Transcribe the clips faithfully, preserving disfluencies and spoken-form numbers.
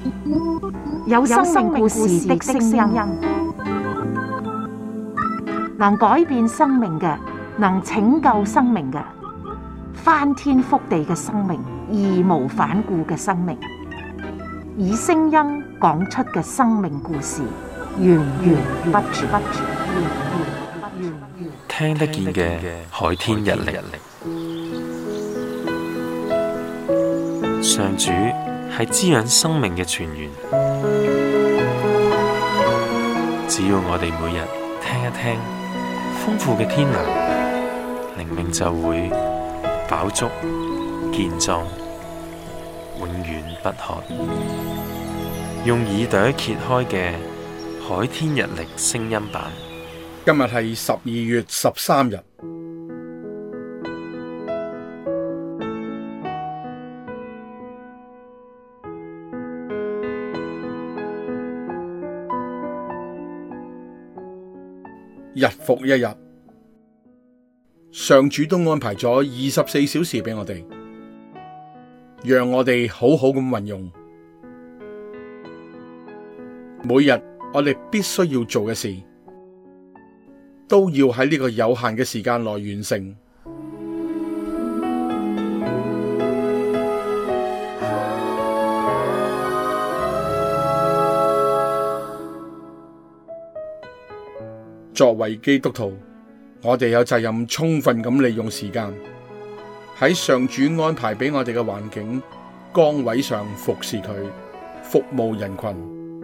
有生命故事的聲音，能改變生命嘅，能拯救生命嘅，翻天覆地嘅生命，義無反顧嘅生命，以聲音講出嘅生命故事，源源不絕。 聽得見嘅海天日曆，上主係滋養生命嘅泉源。只要我哋每日聽一聽豐富嘅天糧，靈命就會飽足健壯，永遠不渴。用耳朵揭開嘅海天日曆聲音版。 今日係十二月十三日。日復一日，上主都安排咗二十四小時俾我哋，讓我哋好好咁運用。每日我哋必須要做嘅事，都要喺呢個有限嘅時間內完成。作為基督徒，我哋有責任充分咁利用時間，喺上主安排俾我哋嘅環境、崗位上服侍佢，服務人群。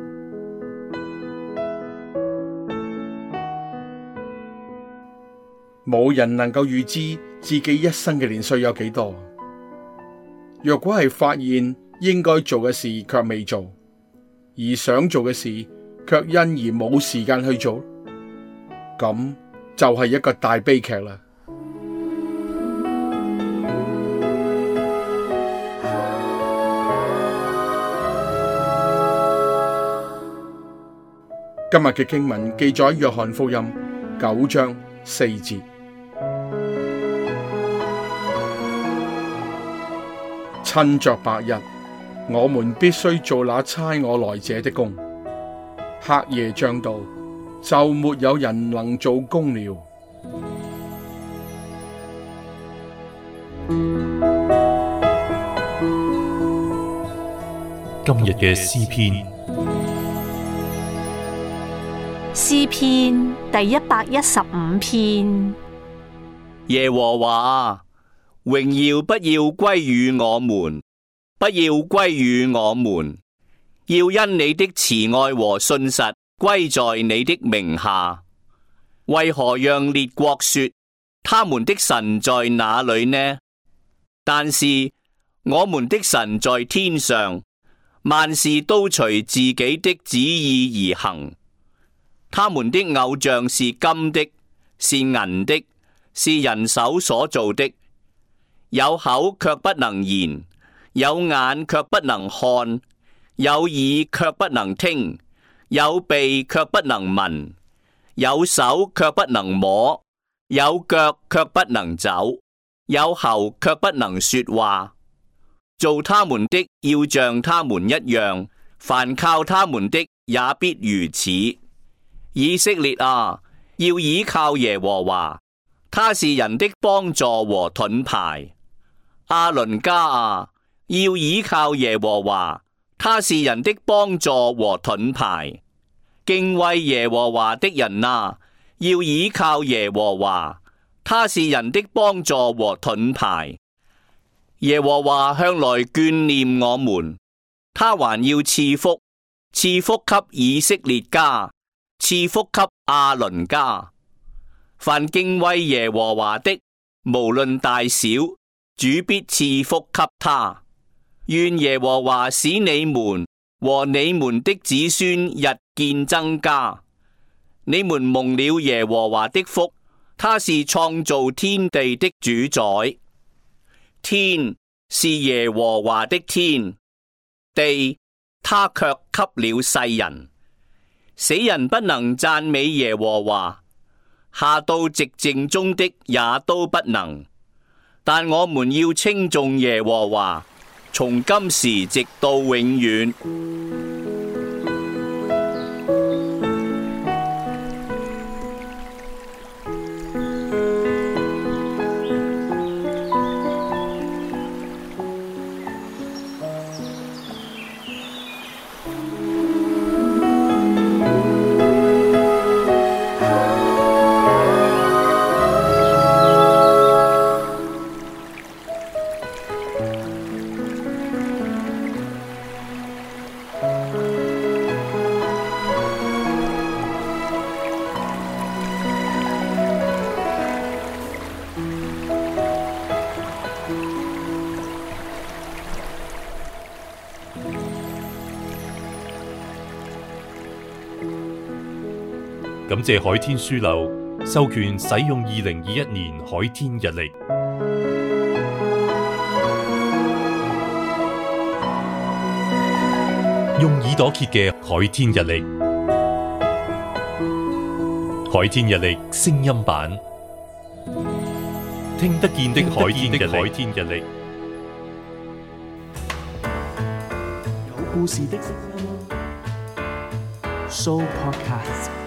冇人能夠預知自己一生嘅年歲有幾多。若果係發現應該做嘅事卻未做，而想做嘅事卻因而冇時間去做，咁就係一個大悲劇啦。今日嘅經文記載約翰福音九章四節。趁着白日，我們必須做那差我來者的工；黑夜將到，就沒有人能做工了。 今日嘅詩篇， 詩篇第一百一十五篇。 耶和華，榮耀不要歸於我們，不要歸於我們，要因你的慈愛和信實歸在你的名下。為何讓列國說，他們的神在哪裏呢？但是我們的神在天上，萬事都隨自己的旨意而行。他們的偶像是金的，是銀的，是人手所造的。有口卻不能言，有眼卻不能看，有耳卻不能聽，有鼻卻不能聞，有手卻不能摸，有腳卻不能走，有喉卻不能說話。做他們的要像他們一樣，凡靠他們的也必如此。以色列啊，要倚靠耶和華，他是人的幫助和盾牌。亞倫家啊，要倚靠耶和華，他是人的幫助和盾牌。敬畏耶和華的人啊，要倚靠耶和華，他是人的幫助和盾牌。耶和華向來眷念我們，他還要賜福，賜福給以色列家，賜福給亞倫家。凡敬畏耶和華的，無論大小，主必賜福給他。願耶和華使你們和你們的子孫日漸增加。你們蒙了耶和華的福，他是創造天地的主宰。天是耶和華的天，地他卻給了世人。死人不能讚美耶和華，下到寂靜中的也都不能。但我們要稱頌耶和華， 從今時直到永遠。 感謝海天書樓授權使用二零二一年海天日曆，用耳朵揭嘅海天日曆，海天日曆聲音版，聽得見的海天日曆， 有故事的聲音，Sooo Podcast。